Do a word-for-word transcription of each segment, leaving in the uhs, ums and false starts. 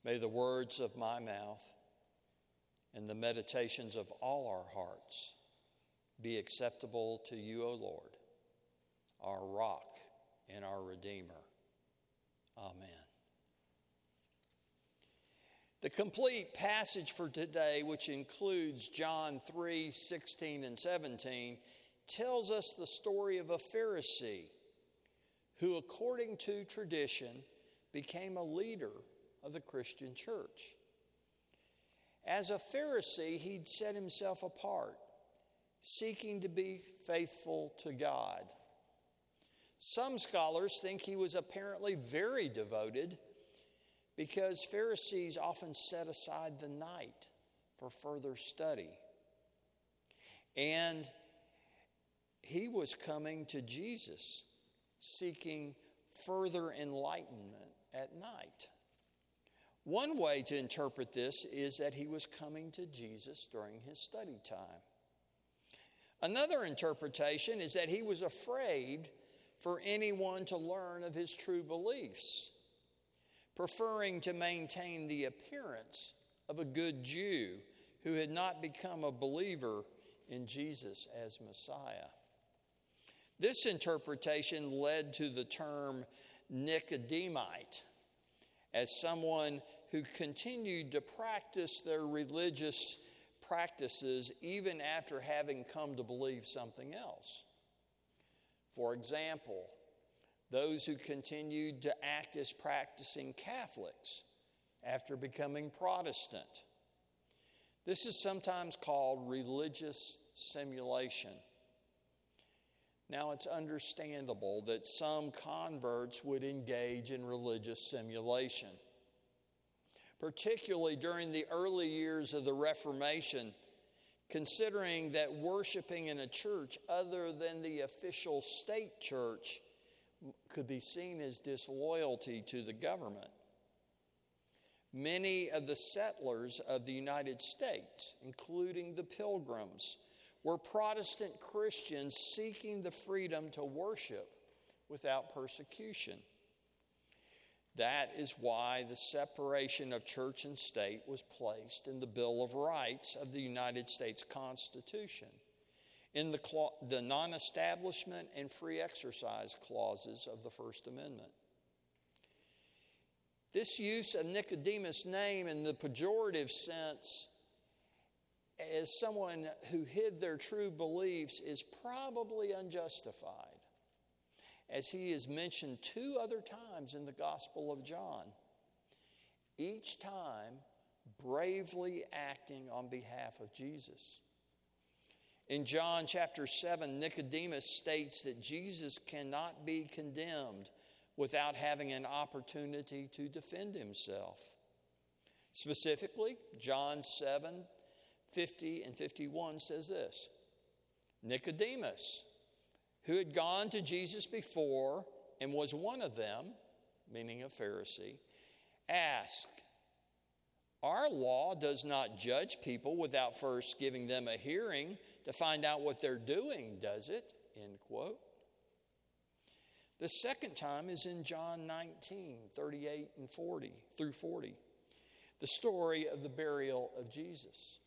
May the words of my mouth and the meditations of all our hearts be acceptable to you, O Lord, our rock and our Redeemer. Amen. The complete passage for today, which includes John three, sixteen and seventeen, tells us the story of a Pharisee who, according to tradition, became a leader of the Christian church. As a Pharisee, he'd set himself apart, seeking to be faithful to God. Some scholars think he was apparently very devoted because Pharisees often set aside the night for further study. And he was coming to Jesus, seeking further enlightenment at night. One way to interpret this is that he was coming to Jesus during his study time. Another interpretation is that he was afraid for anyone to learn of his true beliefs, preferring to maintain the appearance of a good Jew who had not become a believer in Jesus as Messiah. This interpretation led to the term Nicodemite, as someone who continued to practice their religious practices even after having come to believe something else. For example, those who continued to act as practicing Catholics after becoming Protestant. This is sometimes called religious simulation. Now, it's understandable that some converts would engage in religious simulation. Particularly during the early years of the Reformation, considering that worshiping in a church other than the official state church could be seen as disloyalty to the government. Many of the settlers of the United States, including the Pilgrims, were Protestant Christians seeking the freedom to worship without persecution. That is why the separation of church and state was placed in the Bill of Rights of the United States Constitution, in the, cla- the non-establishment and free exercise clauses of the First Amendment. This use of Nicodemus' name in the pejorative sense as someone who hid their true beliefs is probably unjustified, as he is mentioned two other times in the Gospel of John, each time bravely acting on behalf of Jesus. In John chapter seven, Nicodemus states that Jesus cannot be condemned without having an opportunity to defend himself. Specifically, John seven, fifty and fifty-one says this: Nicodemus, who had gone to Jesus before and was one of them, meaning a Pharisee, asked, "Our law does not judge people without first giving them a hearing to find out what they're doing, does it?" End quote. The second time is in John nineteen, thirty-eight and forty through forty, the story of the burial of Jesus.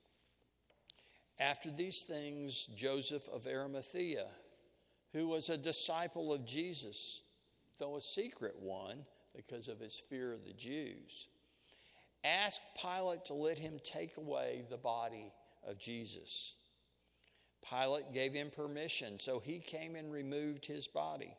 After these things, Joseph of Arimathea, who was a disciple of Jesus, though a secret one because of his fear of the Jews, asked Pilate to let him take away the body of Jesus. Pilate gave him permission, so he came and removed his body.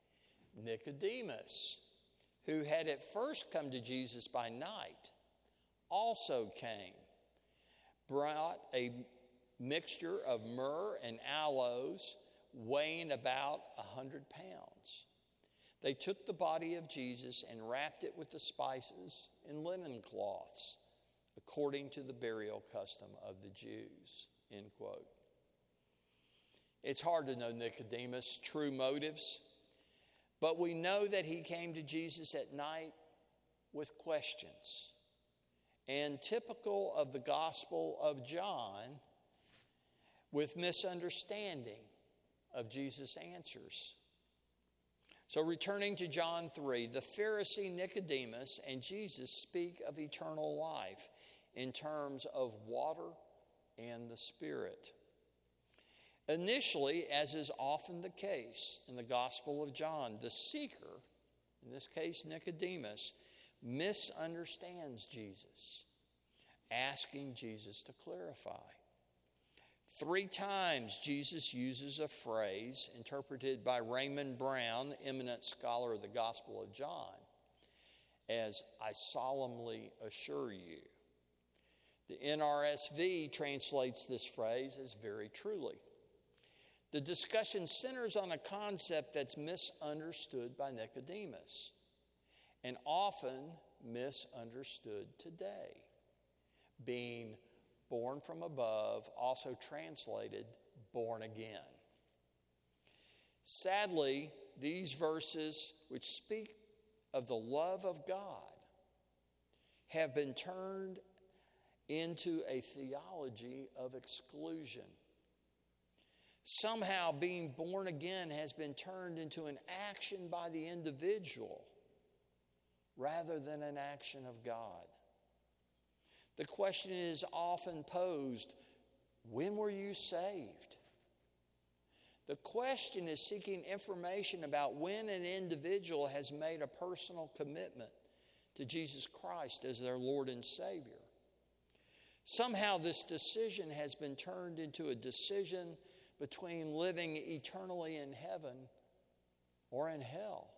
Nicodemus, who had at first come to Jesus by night, also came, brought a mixture of myrrh and aloes, weighing about a hundred pounds. They took the body of Jesus and wrapped it with the spices in linen cloths, according to the burial custom of the Jews. End quote. It's hard to know Nicodemus' true motives, but we know that he came to Jesus at night with questions. And typical of the Gospel of John, with misunderstanding of Jesus' answers. So returning to John three, the Pharisee Nicodemus and Jesus speak of eternal life in terms of water and the Spirit. Initially, as is often the case in the Gospel of John, the seeker, in this case Nicodemus, misunderstands Jesus, asking Jesus to clarify. Three times Jesus uses a phrase interpreted by Raymond Brown, the eminent scholar of the Gospel of John, as "I solemnly assure you." The N R S V translates this phrase as "very truly." The discussion centers on a concept that's misunderstood by Nicodemus and often misunderstood today, being born from above, also translated born again. Sadly, these verses, which speak of the love of God, have been turned into a theology of exclusion. Somehow being born again has been turned into an action by the individual rather than an action of God. The question is often posed, when were you saved? The question is seeking information about when an individual has made a personal commitment to Jesus Christ as their Lord and Savior. Somehow this decision has been turned into a decision between living eternally in heaven or in hell.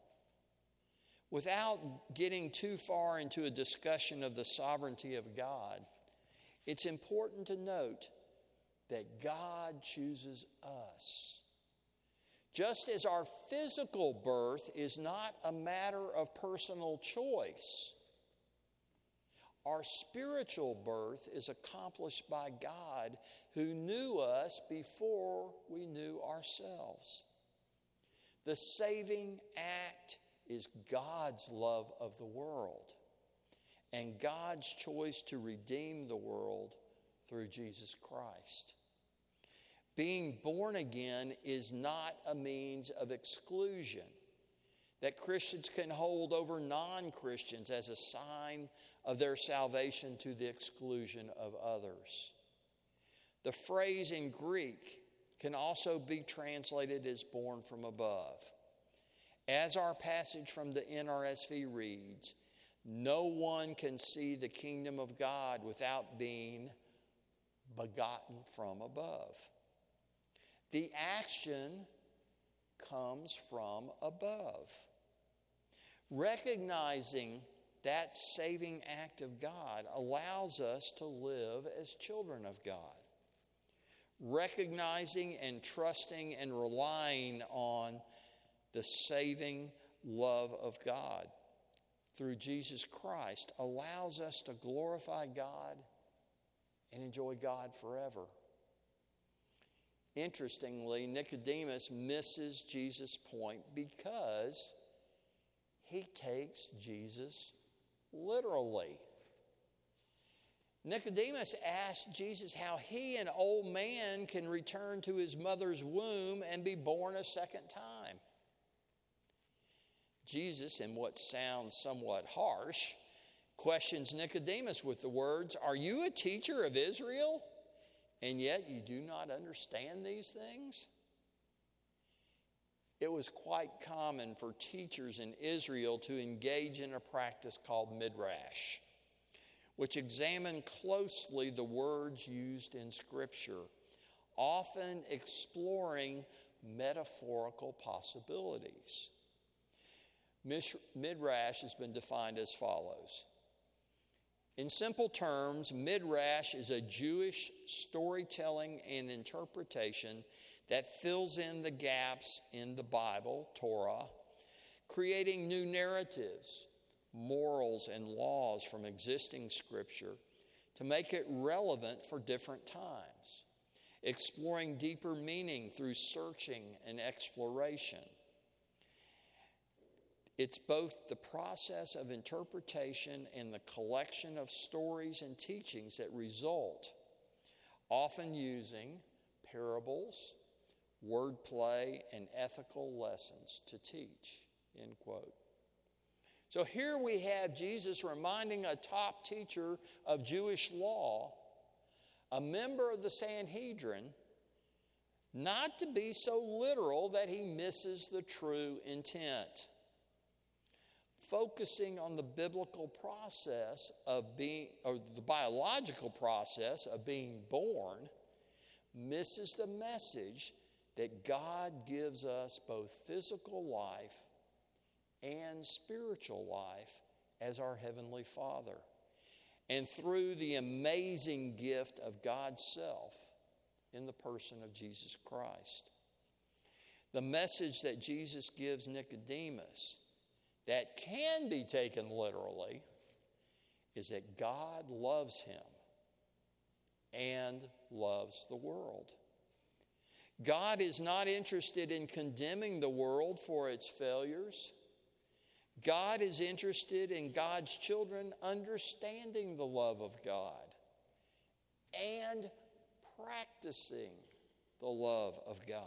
Without getting too far into a discussion of the sovereignty of God, it's important to note that God chooses us. Just as our physical birth is not a matter of personal choice, our spiritual birth is accomplished by God who knew us before we knew ourselves. The saving act is God's love of the world and God's choice to redeem the world through Jesus Christ. Being born again is not a means of exclusion that Christians can hold over non-Christians as a sign of their salvation to the exclusion of others. The phrase in Greek can also be translated as born from above. As our passage from the N R S V reads, no one can see the kingdom of God without being begotten from above. The action comes from above. Recognizing that saving act of God allows us to live as children of God. Recognizing and trusting and relying on the saving love of God through Jesus Christ allows us to glorify God and enjoy God forever. Interestingly, Nicodemus misses Jesus' point because he takes Jesus literally. Nicodemus asked Jesus how he, an old man, can return to his mother's womb and be born a second time. Jesus, in what sounds somewhat harsh, questions Nicodemus with the words, "Are you a teacher of Israel, and yet you do not understand these things?" It was quite common for teachers in Israel to engage in a practice called midrash, which examined closely the words used in Scripture, often exploring metaphorical possibilities. Midrash has been defined as follows. In simple terms, midrash is a Jewish storytelling and interpretation that fills in the gaps in the Bible, Torah, creating new narratives, morals, and laws from existing Scripture to make it relevant for different times, exploring deeper meaning through searching and exploration. It's both the process of interpretation and the collection of stories and teachings that result, often using parables, wordplay, and ethical lessons to teach. End quote. So here we have Jesus reminding a top teacher of Jewish law, a member of the Sanhedrin, not to be so literal that he misses the true intent. Focusing on the biblical process of being, or the biological process of being born, misses the message that God gives us both physical life and spiritual life as our Heavenly Father. And through the amazing gift of God's self in the person of Jesus Christ. The message that Jesus gives Nicodemus that can be taken literally is that God loves him and loves the world. God is not interested in condemning the world for its failures. God is interested in God's children understanding the love of God and practicing the love of God.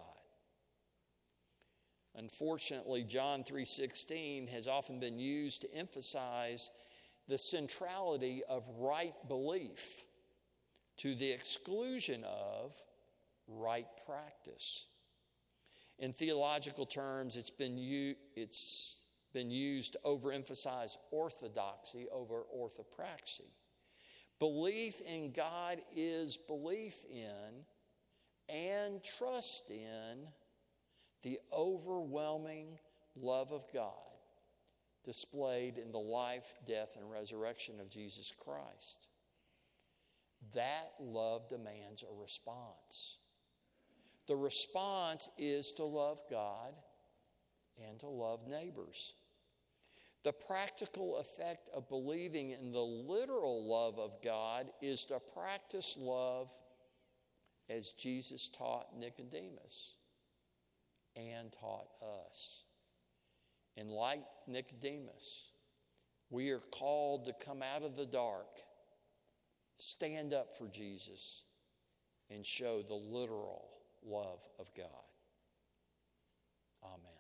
Unfortunately, John three sixteen has often been used to emphasize the centrality of right belief to the exclusion of right practice. In theological terms, it's been u- it's been used to overemphasize orthodoxy over orthopraxy. Belief in God is belief in and trust in the overwhelming love of God displayed in the life, death, and resurrection of Jesus Christ. That love demands a response. The response is to love God and to love neighbors. The practical effect of believing in the literal love of God is to practice love as Jesus taught Nicodemus and taught us. And like Nicodemus, we are called to come out of the dark, stand up for Jesus, and show the literal love of God. Amen.